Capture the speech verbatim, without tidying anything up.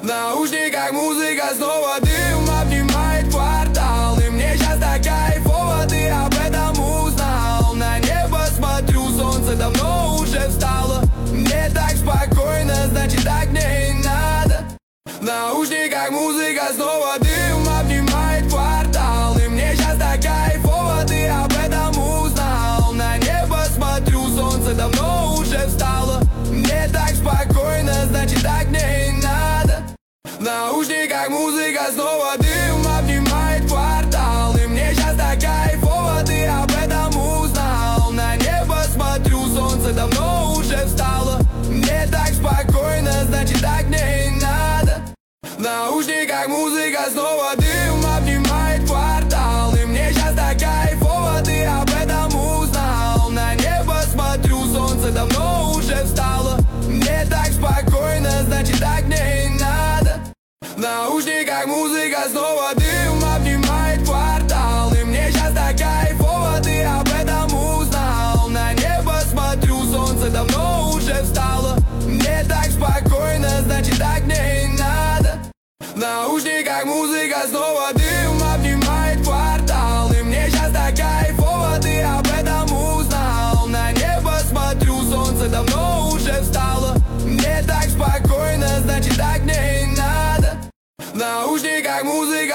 В наушниках музыка, снова дым обнимает квартал. И мне сейчас так кайфово, ты об этом узнал. На небо смотрю, солнце давно уже встало. Мне так спокойно, значит так мне и надо. В наушниках музыка, снова дым обнимает квартал. И мне сейчас так кайфово, ты об этом узнал. На небо смотрю, солнце давно уже встало. Мне так спокойно, значит так мне и надо. В наушниках музыка, снова дым обнимает квартал. И мне сейчас так кайфово, ты об этом узнал. На небо смотрю, солнце давно уже встало. Мне так спокойно, значит так мне и надо. В наушниках музыка, снова дым обнимает квартал. И мне сейчас так кайфово, ты об этом узнал. На небо смотрю, солнце давно уже встало. Мне так спокойно, значит так мне и надо. В наушниках музыка, снова дым обнимает квартал. И мне сейчас так кайфово, ты об этом узнал. На небо смотрю, солнце давно уже встало. Мне так спокойно, значит так мне и надо. В наушниках музыка, снова дым обнимает квартал. И мне сейчас так кайфово, ты об этом узнал. На небо смотрю, солнце давно уже встало. Мне так спокойно, значит так мне и надо. В наушниках музыка.